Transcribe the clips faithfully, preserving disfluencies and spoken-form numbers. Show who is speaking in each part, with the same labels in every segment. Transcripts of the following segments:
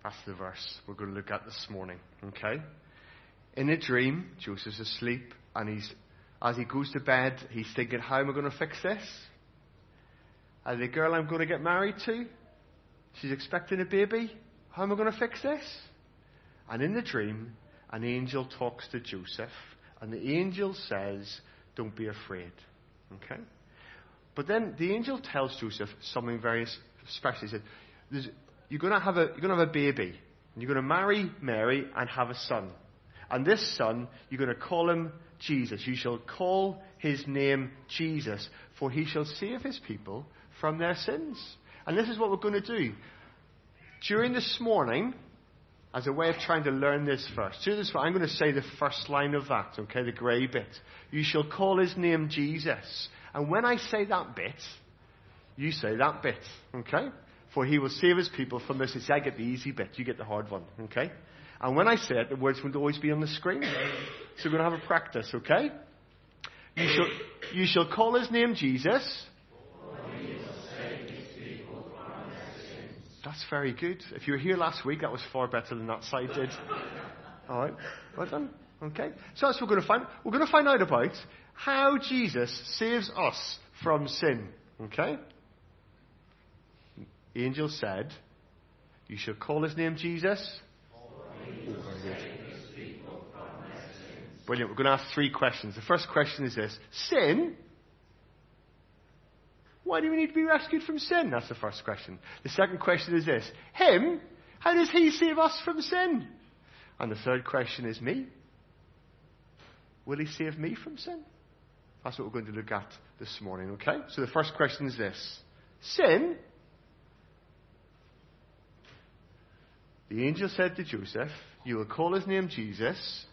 Speaker 1: That's the verse we're going to look at this morning, okay? In a dream, Joseph's asleep, and he's, as he goes to bed, he's thinking, how am I going to fix this? And the girl I'm going to get married to, she's expecting a baby. How am I going to fix this? And in the dream, an angel talks to Joseph, and the angel says, don't be afraid, okay? But then the angel tells Joseph something very special. He said, There's, you're going to have a, you're going to have a baby, and you're going to marry Mary and have a son. And this son, you're going to call him Jesus. You shall call his name Jesus, for he shall save his people from their sins. And this is what we're going to do. During this morning, as a way of trying to learn this verse, during this, I'm going to say the first line of that, okay, the grey bit. You shall call his name Jesus. And when I say that bit, you say that bit, okay? For he will save his people from this. I get the easy bit, you get the hard one, okay? And when I say it, the words won't always be on the screen. So we're going to have a practice, okay? You shall, you shall call his name Jesus. That's very good. If you were here last week, that was far better than that side did. All right, well done. Okay, so that's what we're going to find. We're going to find out about how Jesus saves us from sin. Okay? The angel said, you shall call his name Jesus. Oh, very good. Brilliant. We're going to ask three questions. The first question is this. Sin? Why do we need to be rescued from sin? That's the first question. The second question is this. Him? How does he save us from sin? And the third question is me. Will he save me from sin? That's what we're going to look at this morning, okay? So the first question is this. Sin? The angel said to Joseph, you will call his name Jesus.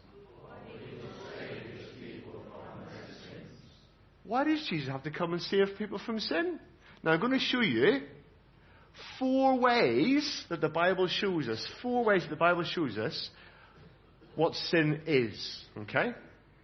Speaker 1: Why does Jesus have to come and save people from sin? Now I'm going to show you four ways that the Bible shows us, four ways that the Bible shows us what sin is. Okay?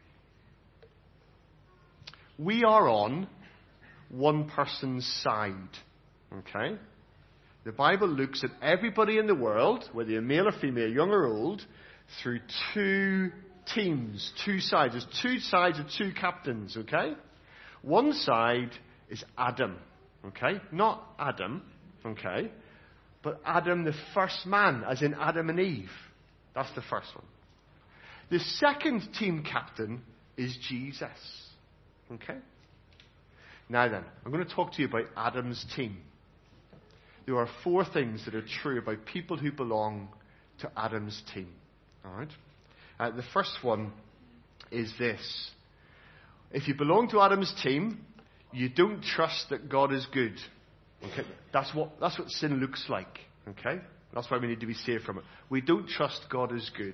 Speaker 1: We are on one person's side. Okay? The Bible looks at everybody in the world, whether you're male or female, young or old, through two teams, two sides. There's two sides of two captains, okay? One side is Adam, okay? Not Adam, okay? But Adam, the first man, as in Adam and Eve. That's the first one. The second team captain is Jesus, okay? Now then, I'm going to talk to you about Adam's team. There are four things that are true about people who belong to Adam's team, all right? Uh, the first one is this. If you belong to Adam's team, you don't trust that God is good. Okay? That's what, that's what sin looks like. Okay? That's why we need to be saved from it. We don't trust God is good.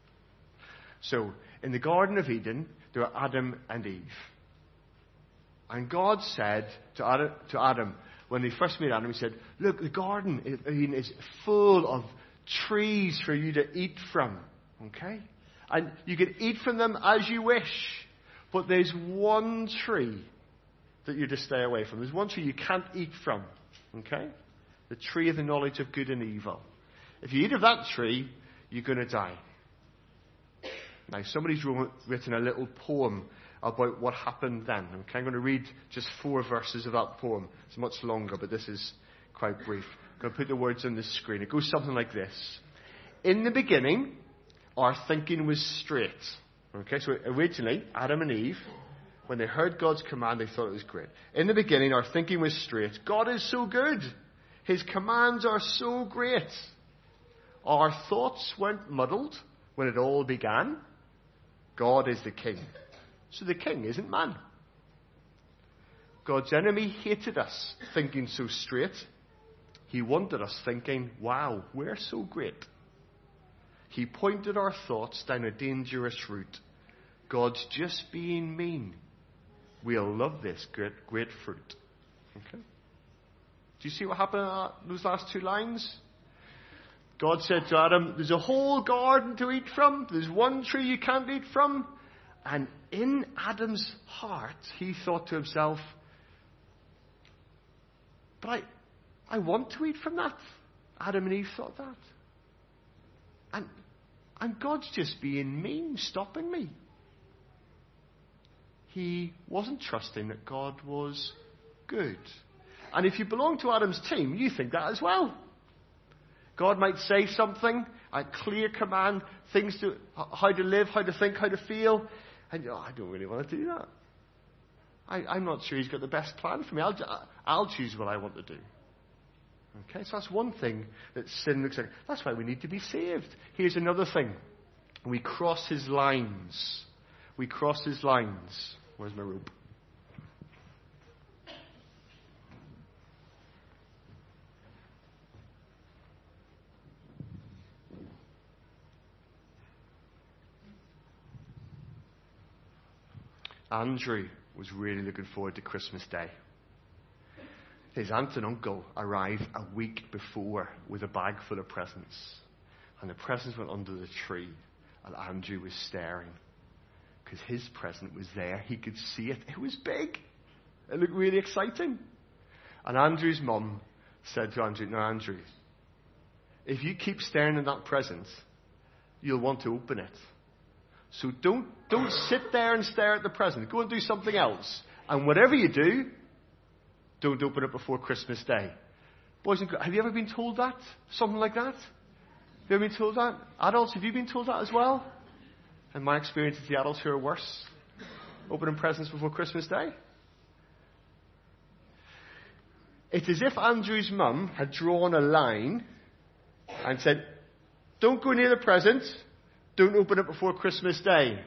Speaker 1: So, in the Garden of Eden, there are Adam and Eve. And God said to Adam, to Adam when they first made Adam, he said, look, the garden is, I mean, is full of trees for you to eat from. Okay? And you can eat from them as you wish. But there's one tree that you're to stay away from. There's one tree you can't eat from. Okay? The tree of the knowledge of good and evil. If you eat of that tree, you're going to die. Now, somebody's written a little poem about what happened then. Okay? I'm going to read just four verses of that poem. It's much longer, but this is quite brief. I'm going to put the words on the screen. It goes something like this. In the beginning, our thinking was straight. Okay, so originally, Adam and Eve, when they heard God's command, they thought it was great. In the beginning, our thinking was straight. God is so good. His commands are so great. Our thoughts weren't muddled when it all began. God is the king. So the king isn't man. God's enemy hated us thinking so straight. He wanted us thinking, wow, we're so great. He pointed our thoughts down a dangerous route. God's just being mean. We'll love this great, great fruit. Okay? Do you see what happened in those last two lines? God said to Adam, there's a whole garden to eat from. There's one tree you can't eat from. And in Adam's heart, he thought to himself, but I, I want to eat from that. Adam and Eve thought that. And, and God's just being mean, stopping me. He wasn't trusting that God was good. And if you belong to Adam's team, you think that as well. God might say something, a clear command, things to, how to live, how to think, how to feel. And oh, I don't really want to do that. I, I'm not sure he's got the best plan for me. I'll, I'll choose what I want to do. Okay, so that's one thing that sin looks like. That's why we need to be saved. Here's another thing. We cross his lines. We cross his lines. Where's my rope? Andrew was really looking forward to Christmas Day. His aunt and uncle arrived a week before with a bag full of presents. And the presents went under the tree. And Andrew was staring. Because his present was there. He could see it. It was big. It looked really exciting. And Andrew's mum said to Andrew, "No, Andrew, if you keep staring at that present, you'll want to open it. So don't, don't sit there and stare at the present. Go and do something else. And whatever you do, don't open it before Christmas Day." Boys and girls, have you ever been told that? Something like that? Have you ever been told that? Adults, have you been told that as well? In my experience, it's the adults who are worse. Opening presents before Christmas Day. It's as if Andrew's mum had drawn a line and said, "Don't go near the present. Don't open it before Christmas Day."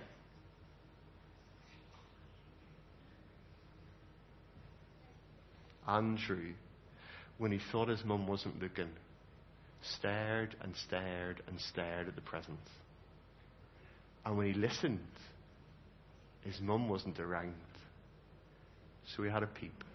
Speaker 1: Andrew, when he thought his mum wasn't looking, stared and stared and stared at the present. And when he listened, his mum wasn't around. So he had a peep.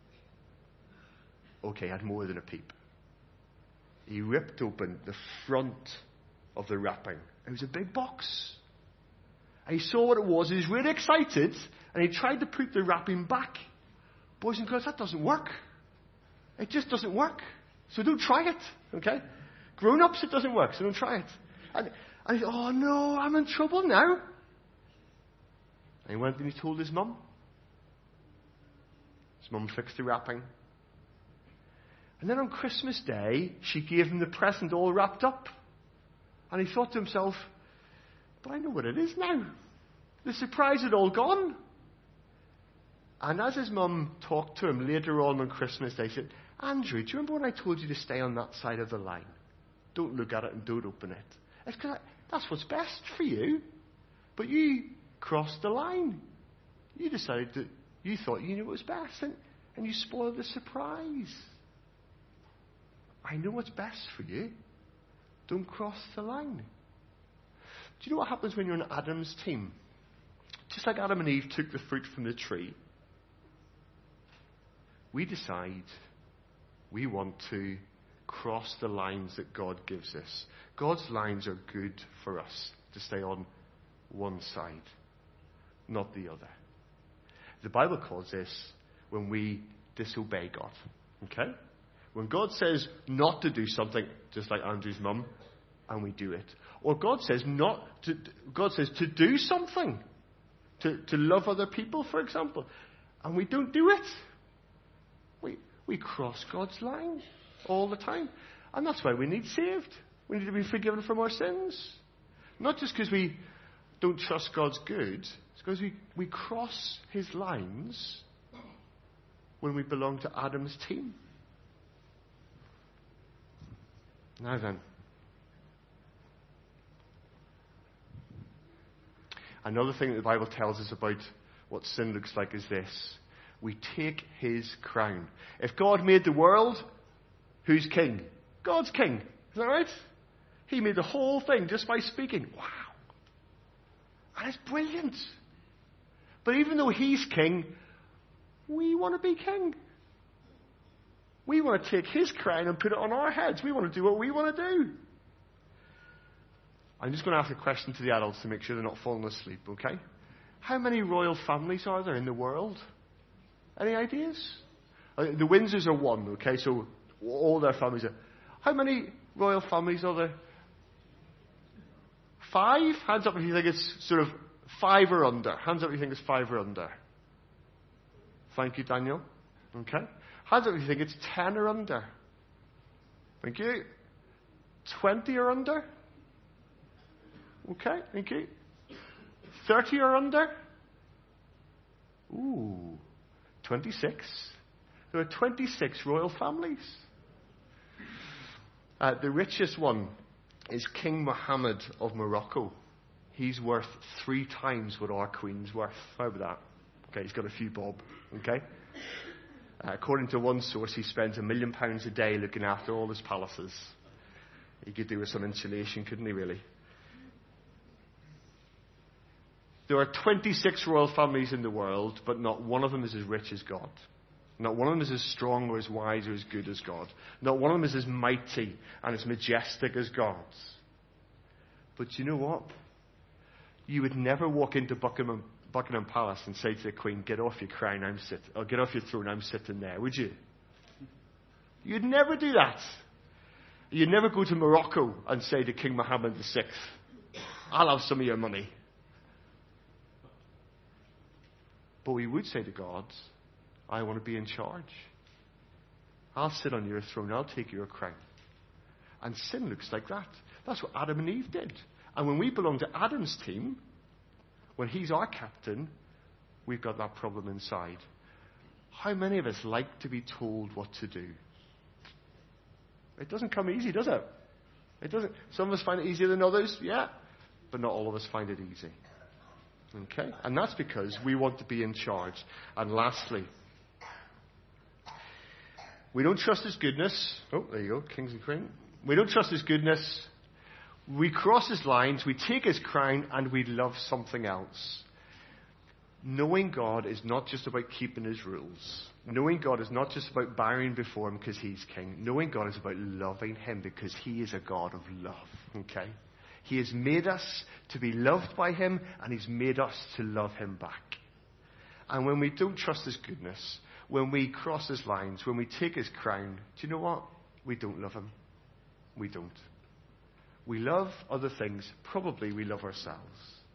Speaker 1: Okay, he had more than a peep. He ripped open the front of the wrapping. It was a big box. And he saw what it was. He was really excited. And he tried to put the wrapping back. Boys and girls, that doesn't work. It just doesn't work. So don't try it. Okay? Grown-ups, it doesn't work. So don't try it. And, and he thought, "Oh no, I'm in trouble now." And he went and he told his mum. His mum fixed the wrapping. And then on Christmas Day, she gave him the present all wrapped up. And he thought to himself, "But I know what it is now. The surprise had all gone." And as his mum talked to him later on on Christmas Day, she said, "Andrew, do you remember when I told you to stay on that side of the line? Don't look at it and don't open it. It's because that's what's best for you. But you crossed the line. You decided that you thought you knew what was best, and, and you spoiled the surprise. I know what's best for you. Don't cross the line." Do you know what happens when you're on Adam's team? Just like Adam and Eve took the fruit from the tree, we decide we want to cross the lines that God gives us. God's lines are good for us to stay on one side, not the other. The Bible calls this when we disobey God. Okay? When God says not to do something, just like Andrew's mum, and we do it. Or God says not to, God says to do something. To, to love other people, for example. And we don't do it. We, we cross God's line all the time. And that's why we need saved. We need to be forgiven from our sins. Not just because we don't trust God's good. It's because we, we cross his lines when we belong to Adam's team. Now then. Another thing that the Bible tells us about what sin looks like is this. We take his crown. If God made the world, who's king? God's king. Is that right? He made the whole thing just by speaking. Wow. And it's brilliant. But even though he's king, we want to be king. We want to take his crown and put it on our heads. We want to do what we want to do. I'm just going to ask a question to the adults to make sure they're not falling asleep, okay? How many royal families are there in the world? Any ideas? Uh, the Windsors are one, okay? So all their families are. How many royal families are there? five? Hands up if you think it's sort of five or under. Hands up if you think it's five or under. Thank you, Daniel. Okay. Hands up if you think it's ten or under. Thank you. twenty or under. Okay, thank you. thirty or under. Ooh, twenty-six. There are twenty-six royal families. Uh, the richest one is King Mohammed of Morocco. He's worth three times what our Queen's worth. How about that? Okay, he's got a few bob. Okay. Uh, according to one source, he spends a million pounds a day looking after all his palaces. He could do with some insulation, couldn't he, really? There are twenty-six royal families in the world, but not one of them is as rich as God. Not one of them is as strong or as wise or as good as God. Not one of them is as mighty and as majestic as God's. But you know what? You would never walk into Buckingham, Buckingham Palace and say to the Queen, get off your crown, I'm sitting, or get off your throne, I'm sitting there, would you? You'd never do that. You'd never go to Morocco and say to King Mohammed the Sixth, I'll have some of your money. But we would say to God, I want to be in charge. I'll sit on your throne. I'll take your crown. And sin looks like that. That's what Adam and Eve did. And when we belong to Adam's team, when he's our captain, we've got that problem inside. How many of us like to be told what to do? It doesn't come easy, does it? It doesn't. Some of us find it easier than others, yeah. But not all of us find it easy. Okay? And that's because we want to be in charge. And lastly, we don't trust his goodness. Oh, there you go, kings and queen. We don't trust his goodness. We cross his lines, we take his crown, and we love something else. Knowing God is not just about keeping his rules. Knowing God is not just about bowing before him because he's king. Knowing God is about loving him because he is a God of love. Okay? He has made us to be loved by him, and he's made us to love him back. And when we don't trust his goodness, when we cross his lines, when we take his crown, do you know what? We don't love him. We don't. We love other things. Probably we love ourselves.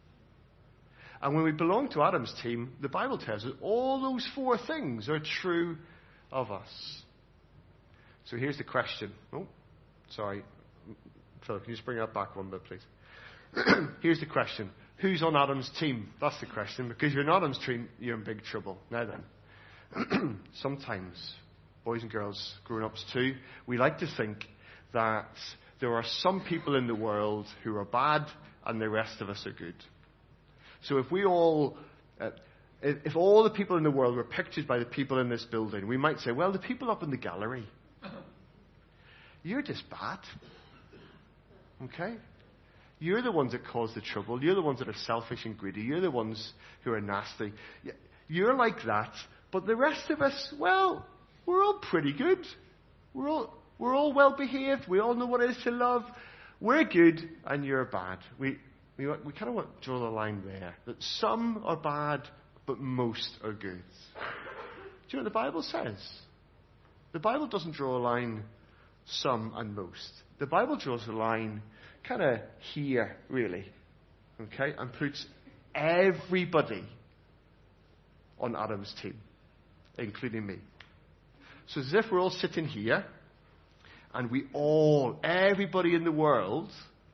Speaker 1: And when we belong to Adam's team, the Bible tells us all those four things are true of us. So here's the question. Oh, sorry. Philip, can you just bring that back one bit, please? Here's the question. Who's on Adam's team? That's the question. Because you're on Adam's team, you're in big trouble. Now then, sometimes, boys and girls, grown-ups too, we like to think that there are some people in the world who are bad and the rest of us are good. So if we all, uh, if, if all the people in the world were pictured by the people in this building, we might say, well, the people up in the gallery, you're just bad. Okay? You're the ones that cause the trouble. You're the ones that are selfish and greedy. You're the ones who are nasty. You're like that. But the rest of us, well, we're all pretty good. We're all, we're all well behaved. We all know what it is to love. We're good and you're bad. We, we, we kind of want to draw the line there. That some are bad, but most are good. Do you know what the Bible says? The Bible doesn't draw a line some and most. The Bible draws a line kind of here, really, okay, and puts everybody on Adam's team, including me. So it's as if we're all sitting here, and we all, everybody in the world,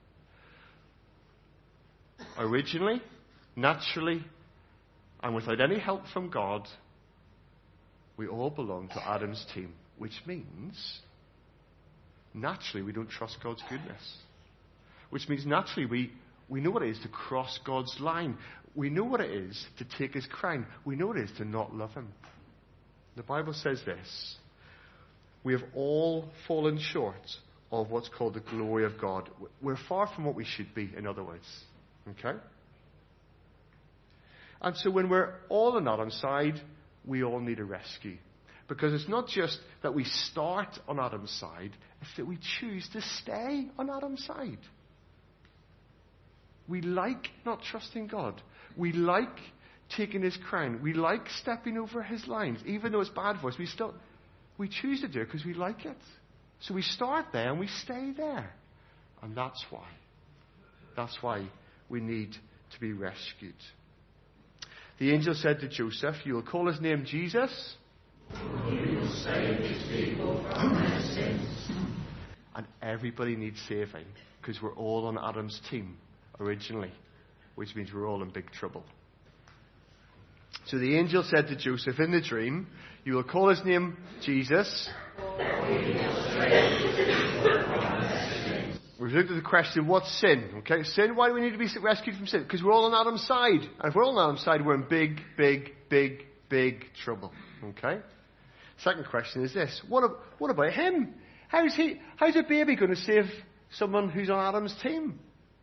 Speaker 1: originally, naturally, and without any help from God, we all belong to Adam's team, which means naturally we don't trust God's goodness. Which means naturally we, we know what it is to cross God's line. We know what it is to take his crown. We know what it is to not love him. The Bible says this. We have all fallen short of what's called the glory of God. We're far from what we should be, in other words. Okay? And so when we're all on Adam's side, we all need a rescue. Because it's not just that we start on Adam's side, it's that we choose to stay on Adam's side. We like not trusting God. We like taking his crown. We like stepping over his lines. Even though it's bad for us, we still, we choose to do it because we like it. So we start there and we stay there. And that's why. That's why we need to be rescued. The angel said to Joseph, you will call his name Jesus. He will save his people from their sins. And everybody needs saving, because we're all on Adam's team originally, which means we're all in big trouble. So the angel said to Joseph in the dream, you will call his name Jesus. We've looked at the question, what's sin? Okay, sin, why do we need to be rescued from sin? Because we're all on Adam's side. And if we're all on Adam's side, we're in big, big, big, big trouble. Okay? Second question is this. What, what about him? How's he, how's a baby going to save someone who's on Adam's team?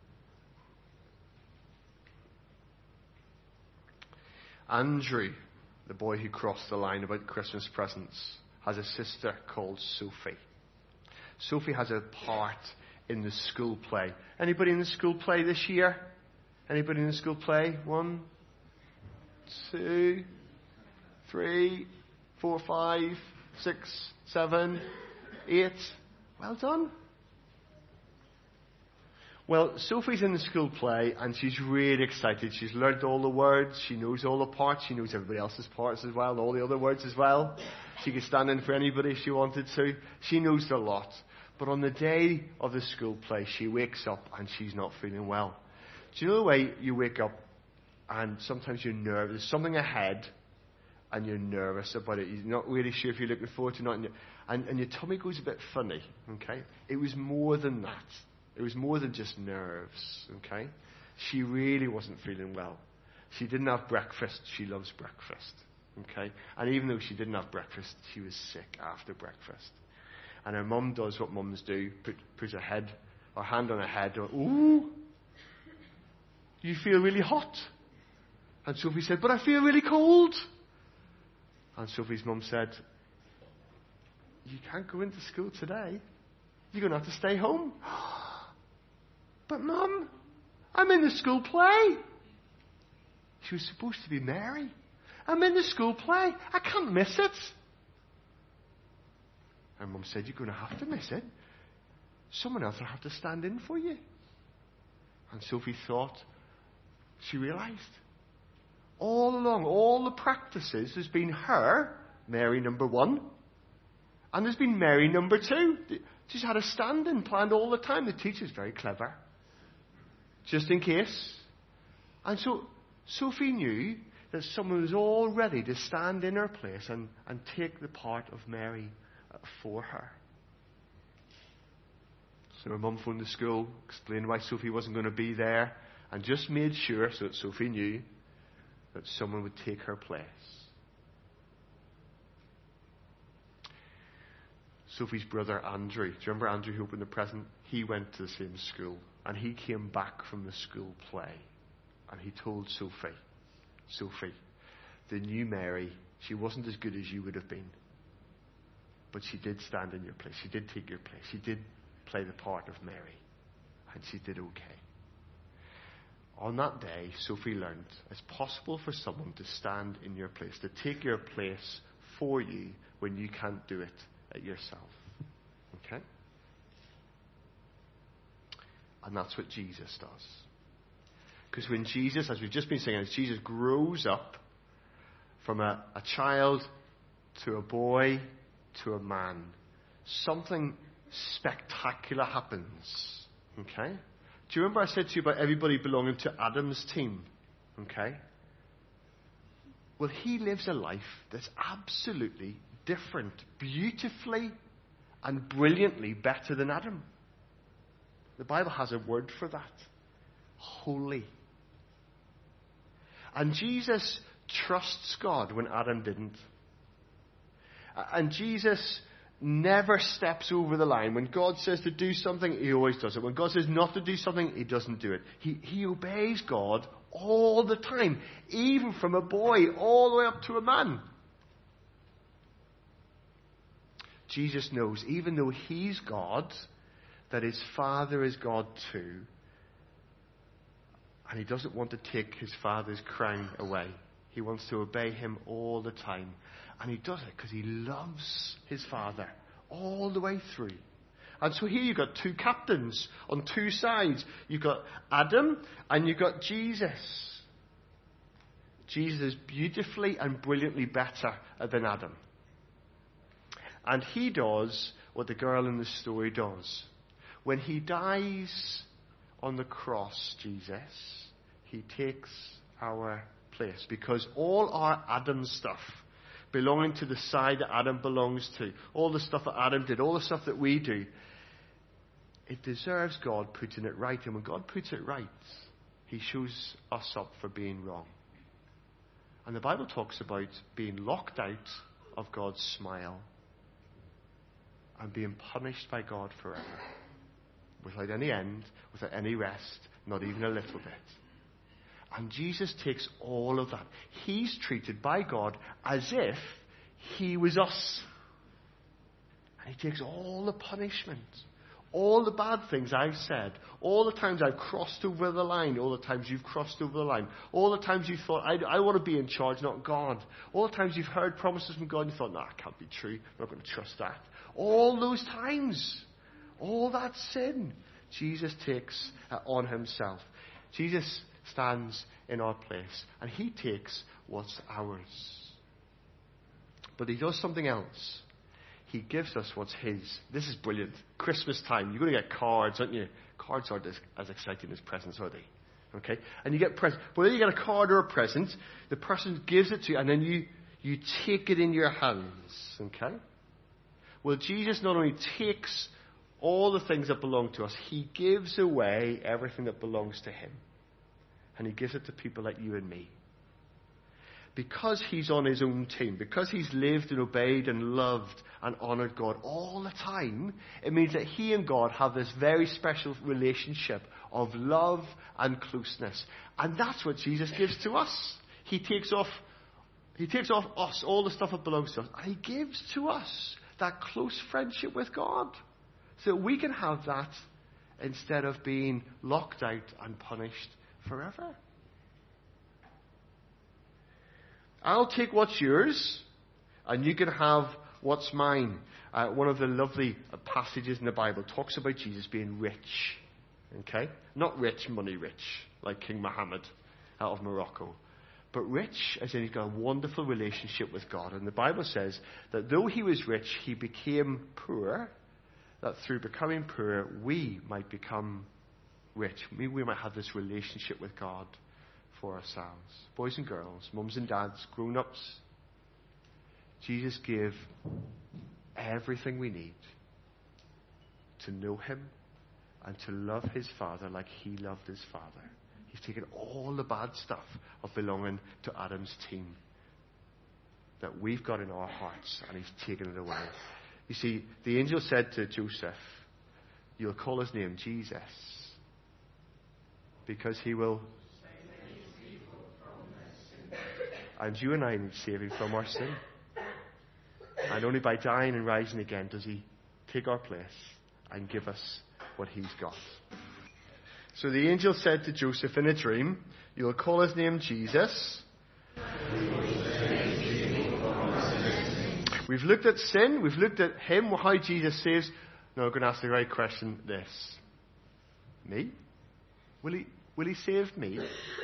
Speaker 1: Andrew, the boy who crossed the line about Christmas presents, has a sister called Sophie. Sophie has a part in the school play. Anybody in the school play this year? Anybody in the school play? One, two, three, four, five, six, seven, eight. Well done. Well, Sophie's in the school play and she's really excited. She's learnt all the words. She knows all the parts. She knows everybody else's parts as well and all the other words as well. She could stand in for anybody if she wanted to. She knows a lot. But on the day of the school play, she wakes up and she's not feeling well. Do you know the way you wake up and sometimes you're nervous? There's something ahead and you're nervous about it. You're not really sure if you're looking forward to it or not. And, and your tummy goes a bit funny. Okay? It was more than that. It was more than just nerves. Okay? She really wasn't feeling well. She didn't have breakfast. She loves breakfast. Okay? And even though she didn't have breakfast, she was sick after breakfast. And her mum does what mums do, put, put her head, her hand on her head, or, ooh, you feel really hot. And Sophie said, but I feel really cold. And Sophie's mum said, you can't go into school today. You're going to have to stay home. But Mum, I'm in the school play. She was supposed to be Mary. I'm in the school play. I can't miss it. And Mum said, you're going to have to miss it. Someone else will have to stand in for you. And Sophie thought, she realised, all along, all the practices, there's been her, Mary number one, and there's been Mary number two. She's had a stand-in planned all the time. The teacher's very clever. Just in case. And so Sophie knew that someone was all ready to stand in her place and, and take the part of Mary for her. So her mum phoned the school, explained why Sophie wasn't going to be there, and just made sure, so that Sophie knew, that someone would take her place. Sophie's brother Andrew, do you remember Andrew who opened the present? He went to the same school, and he came back from the school play, and he told Sophie, Sophie, the new Mary, she wasn't as good as you would have been, but she did stand in your place. She did take your place. She did play the part of Mary, and she did okay. On that day, Sophie learned it's possible for someone to stand in your place, to take your place for you when you can't do it at yourself. Okay? And that's what Jesus does. Because when Jesus, as we've just been saying, as Jesus grows up from a, a child to a boy to a man, something spectacular happens. Okay? Do you remember I said to you about everybody belonging to Adam's team? Okay? Well, he lives a life that's absolutely different, beautifully and brilliantly better than Adam. The Bible has a word for that. Holy. And Jesus trusts God when Adam didn't. And Jesus never steps over the line. When God says to do something, he always does it. When God says not to do something, he doesn't do it. He, he obeys God all the time, even from a boy all the way up to a man. Jesus knows, even though he's God, that his Father is God too. And he doesn't want to take his Father's crown away. He wants to obey him all the time. And he does it because he loves his Father all the way through. And so here you've got two captains on two sides. You've got Adam and you've got Jesus. Jesus is beautifully and brilliantly better than Adam. And he does what the girl in the story does. When he dies on the cross, Jesus, he takes our place. Because all our Adam stuff, belonging to the side that Adam belongs to, all the stuff that Adam did, all the stuff that we do, it deserves God putting it right. And when God puts it right, he shows us up for being wrong. And the Bible talks about being locked out of God's smile and being punished by God forever, without any end, without any rest, not even a little bit. And Jesus takes all of that. He's treated by God as if he was us. And he takes all the punishment, all the bad things I've said, all the times I've crossed over the line, all the times you've crossed over the line, all the times you thought, I, I want to be in charge, not God. All the times you've heard promises from God and you thought, no, nah, it can't be true. I'm not going to trust that. All those times, all that sin, Jesus takes uh, on himself. Jesus stands in our place and he takes what's ours. But he does something else. He gives us what's his. This is brilliant. Christmas time, you're going to get cards, aren't you? Cards aren't as, as exciting as presents, are they? Okay? And you get presents. But whether you get a card or a present, the person gives it to you and then you, you take it in your hands. Okay? Well, Jesus not only takes all the things that belong to us, he gives away everything that belongs to him. And he gives it to people like you and me. Because he's on his own team, because he's lived and obeyed and loved and honored God all the time, it means that he and God have this very special relationship of love and closeness. And that's what Jesus gives to us. He takes off, he takes off us all the stuff that belongs to us, and he gives to us that close friendship with God, so that we can have that instead of being locked out and punished forever. I'll take what's yours, and you can have what's mine. Uh, one of the lovely passages in the Bible talks about Jesus being rich. Okay? Not rich, money rich, like King Mohammed out of Morocco. But rich, as in he's got a wonderful relationship with God. And the Bible says that though he was rich, he became poor, that through becoming poor, we might become rich. We, we might have this relationship with God for ourselves. Boys and girls, mums and dads, grown-ups, Jesus gave everything we need to know him and to love his Father like he loved his Father. He's taken all the bad stuff of belonging to Adam's team that we've got in our hearts, and he's taken it away. You see, the angel said to Joseph, you'll call his name Jesus, because he will save his people from their sin. And you and I need saving from our sin. And only by dying and rising again does he take our place and give us what he's got. So the angel said to Joseph in a dream, you'll call his name Jesus. We've looked at sin. We've looked at him, how Jesus saves. Now we're going to ask the right question, this. Me? Will he, will he save me?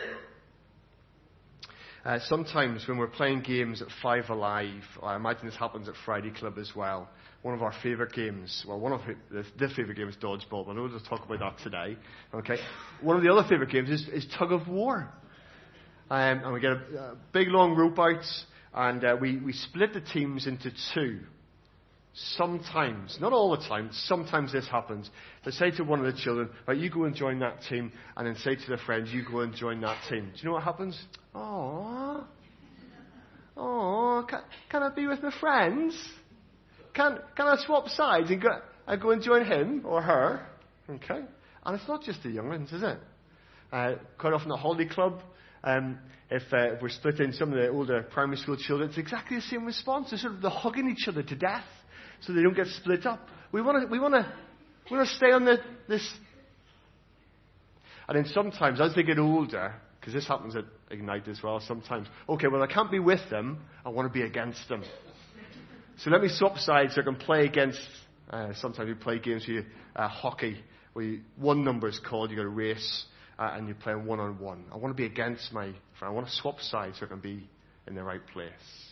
Speaker 1: Uh, sometimes when we're playing games at Five Alive, I imagine this happens at Friday Club as well, one of our favourite games, well, one of the, the favourite games is dodgeball, but I know we'll talk about that today. Okay, one of the other favourite games is, is tug of war. Um, and we get a, a big long rope out, and uh, we, we split the teams into two. Sometimes, not all the time, sometimes this happens. They say to one of the children, right, you go and join that team, and then say to their friends, you go and join that team. Do you know what happens? Aww. Aww, can, can I be with my friends? Can, can I swap sides and go, I go and join him or her? Okay. And it's not just the young ones, is it? Uh, quite often at Holiday Club, um, if, uh, if we're splitting some of the older primary school children, it's exactly the same response. They're sort of they're hugging each other to death so they don't get split up. We want to we want to we want to stay on the, this. And then sometimes, as they get older, because this happens at Ignite as well, sometimes, okay, well, I can't be with them, I want to be against them. So let me swap sides so I can play against Uh, sometimes we play games where you, uh, hockey, where you, one number is called, you've got to race, uh, and you're playing one-on-one. I want to be against my friend. I want to swap sides so I can be in the right place.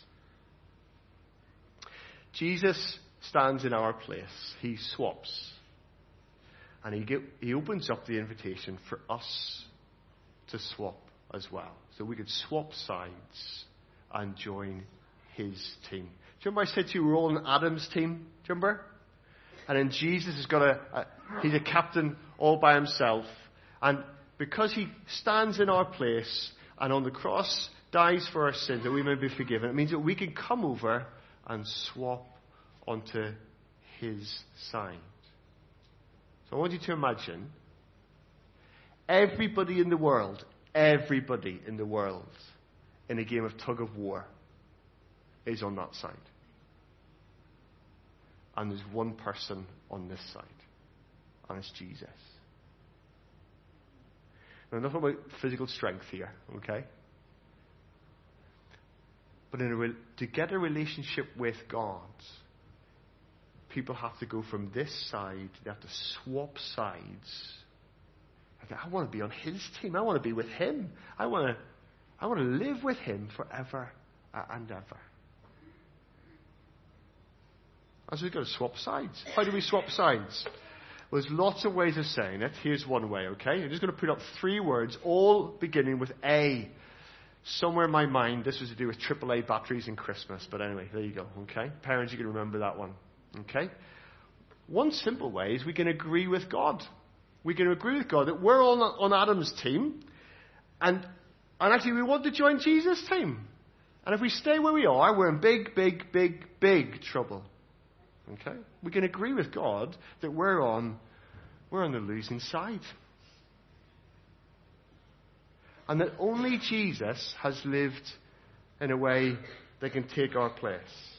Speaker 1: Jesus stands in our place. He swaps. And he, get, he opens up the invitation for us to swap as well. So we could swap sides and join his team. Do you remember I said to you we're all on Adam's team? Do you remember? And then Jesus has got a, a he's a captain all by himself. And because he stands in our place and on the cross dies for our sins that we may be forgiven, it means that we can come over and swap onto his side. So I want you to imagine everybody in the world, everybody in the world in a game of tug of war is on that side. And there's one person on this side, and it's Jesus. Now, enough about physical strength here, okay? But in a re- to get a relationship with God, people have to go from this side, they have to swap sides. I want to be on his team. I want to be with him. I want to, I want to live with him forever and ever. And so we've got to swap sides. How do we swap sides? Well, there's lots of ways of saying it. Here's one way, okay? I'm just going to put up three words, all beginning with A. Somewhere in my mind, this was to do with triple A batteries and Christmas. But anyway, there you go, okay? Parents, you can remember that one, okay? One simple way is we can agree with God. We can agree with God that we're all on Adam's team. And, and actually, we want to join Jesus' team. And if we stay where we are, we're in big, big, big, big trouble. Okay? We can agree with God that we're on, we're on the losing side. And that only Jesus has lived in a way that can take our place.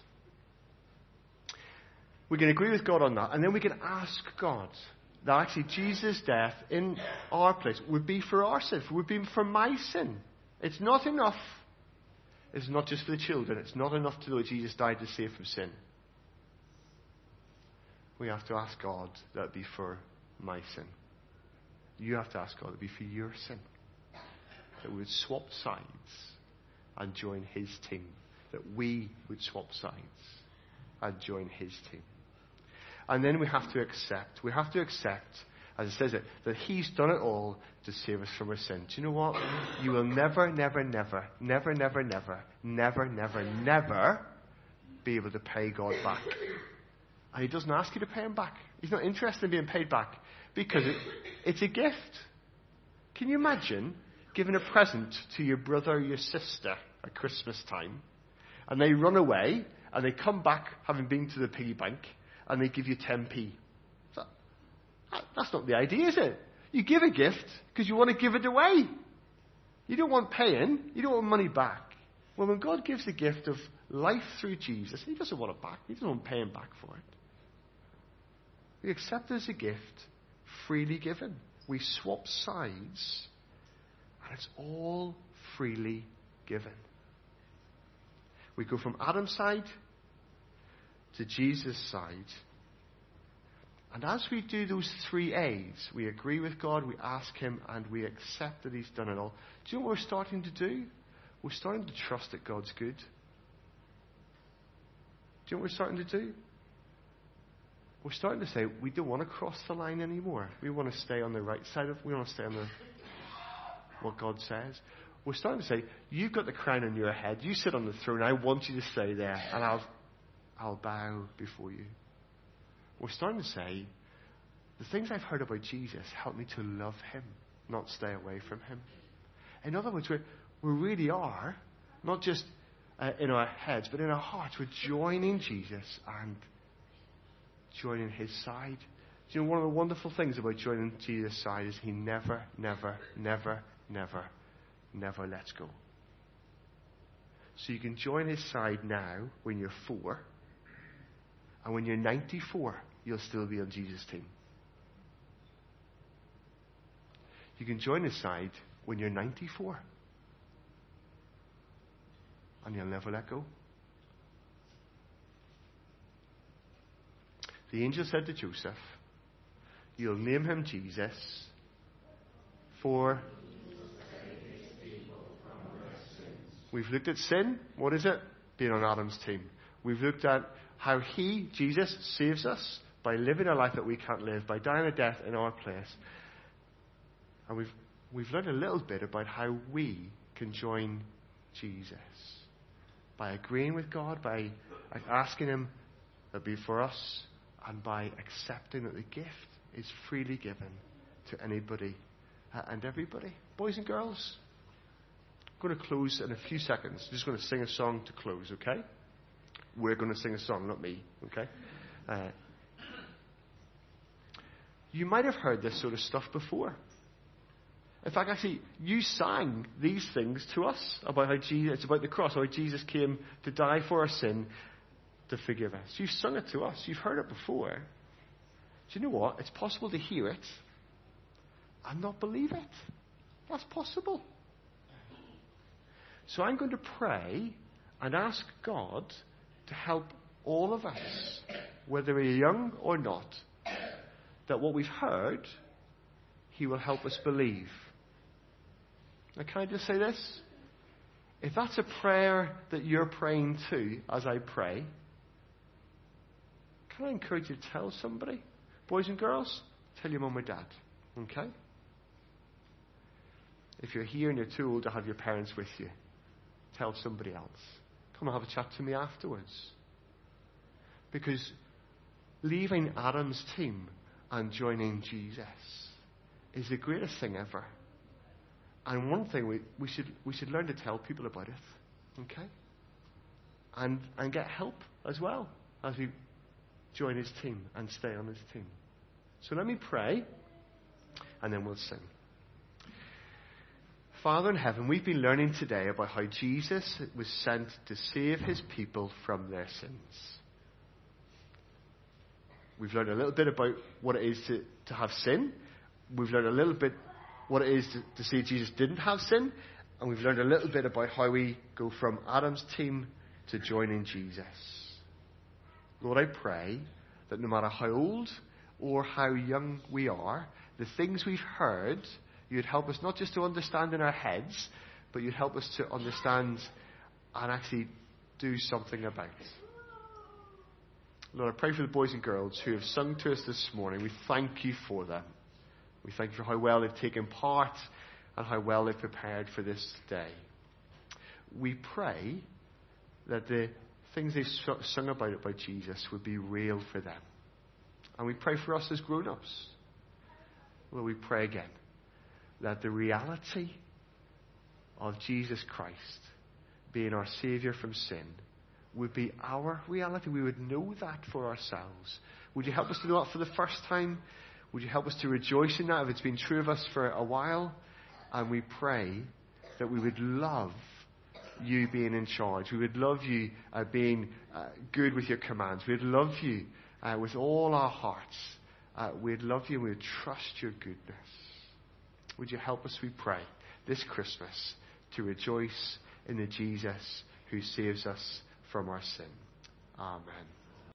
Speaker 1: We can agree with God on that. And then we can ask God that actually Jesus' death in our place would be for our sin, would be for my sin. It's not enough. It's not just for the children. It's not enough to know that Jesus died to save from sin. We have to ask God that it be for my sin. You have to ask God that it be for your sin. That we would swap sides and join his team. That we would swap sides and join his team. And then we have to accept, we have to accept, as it says it, that he's done it all to save us from our sin. Do you know what? You will never, never, never, never, never, never, never, never, never be able to pay God back. And he doesn't ask you to pay him back. He's not interested in being paid back because it, it's a gift. Can you imagine giving a present to your brother or your sister at Christmas time, and they run away and they come back having been to the piggy bank and they give you ten p? That, that's not the idea, is it? You give a gift because you want to give it away. You don't want paying. You don't want money back. Well, when God gives the gift of life through Jesus, he doesn't want it back. He doesn't want paying back for it. We accept it as a gift, freely given. We swap sides, and it's all freely given. We go from Adam's side to Jesus' side. And as we do those three A's, we agree with God, we ask him, and we accept that he's done it all. Do you know what we're starting to do? We're starting to trust that God's good. Do you know what we're starting to do? We're starting to say, we don't want to cross the line anymore. We want to stay on the right side of, we want to stay on the, what God says. We're starting to say, you've got the crown on your head. You sit on the throne. I want you to stay there. And I'll, I'll bow before you. We're starting to say, the things I've heard about Jesus help me to love him, not stay away from him. In other words, we're, we really are, not just uh, in our heads, but in our hearts, we're joining Jesus and joining his side. Do you know, one of the wonderful things about joining Jesus' side is he never, never, never, never, never lets go. So you can join his side now when you're four, and when you're ninety-four, you'll still be on Jesus' team. You can join his side when you're ninety-four, and you'll never let go. The angel said to Joseph, you'll name him Jesus, for we've looked at sin. What is it? Being on Adam's team. We've looked at how he, Jesus, saves us by living a life that we can't live, by dying a death in our place. And we've we've learned a little bit about how we can join Jesus. By agreeing with God, by asking him to be for us, and by accepting that the gift is freely given to anybody and everybody. Boys and girls, I'm going to close in a few seconds. I'm just going to sing a song to close, okay? We're going to sing a song, not me, okay? Uh, you might have heard this sort of stuff before. In fact, actually, you sang these things to us about how Jesus, it's about the cross, how Jesus came to die for our sin, to forgive us. You've sung it to us. You've heard it before. Do you know what? It's possible to hear it and not believe it. That's possible. So I'm going to pray and ask God to help all of us, whether we're young or not, that what we've heard, he will help us believe. Now, can I just say this? If that's a prayer that you're praying too, as I pray, can I encourage you to tell somebody? Boys and girls, tell your mum or dad. Okay? If you're here and you're too old to have your parents with you, tell somebody else. Come and have a chat to me afterwards. Because leaving Adam's team and joining Jesus is the greatest thing ever. And one thing we, we should we should learn to tell people about it. Okay? And and get help as well as we join his team and stay on his team. So let me pray and then we'll sing. Father in heaven, we've been learning today about how Jesus was sent to save his people from their sins. We've learned a little bit about what it is to, to have sin. We've learned a little bit what it is to, to say Jesus didn't have sin. And we've learned a little bit about how we go from Adam's team to joining Jesus. Lord, I pray that no matter how old or how young we are, the things we've heard, you'd help us not just to understand in our heads, but you'd help us to understand and actually do something about. Lord, I pray for the boys and girls who have sung to us this morning. We thank you for them. We thank you for how well they've taken part and how well they've prepared for this day. We pray that the things they've sung about about Jesus would be real for them. And we pray for us as grown-ups. Well, we pray again that the reality of Jesus Christ being our Savior from sin would be our reality. We would know that for ourselves. Would you help us to know that for the first time? Would you help us to rejoice in that if it's been true of us for a while? And we pray that we would love you being in charge. We would love you uh, being uh, good with your commands. We'd love you uh, with all our hearts. Uh, we'd love you and we'd trust your goodness. Would you help us, we pray, this Christmas to rejoice in the Jesus who saves us from our sin. Amen.